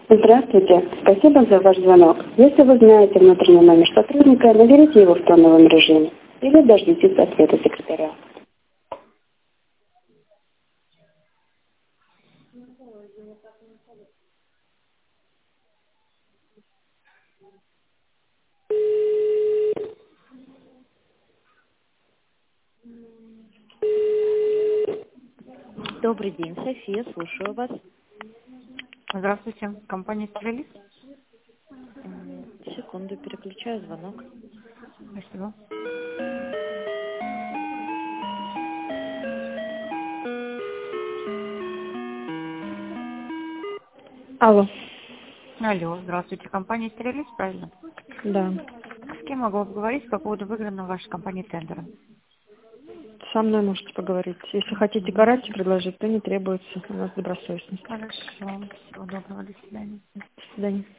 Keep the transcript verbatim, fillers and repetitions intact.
Здравствуйте. Спасибо за ваш звонок. Если вы знаете внутренний номер сотрудника, наберите его в тоновом режиме или дождитесь ответа секретаря. Добрый день, София, слушаю вас. Здравствуйте, компания «Стрелис». М, Секунду, переключаю звонок. Спасибо. Алло. Алло, здравствуйте, компания «Стрелис», правильно? Да. С кем могу поговорить по поводу выигранного в вашей компании тендера? Со мной можете поговорить. Если хотите гарантию предложить, то не требуется. У нас добросовестность. Хорошо, всего доброго, до свидания. До свидания.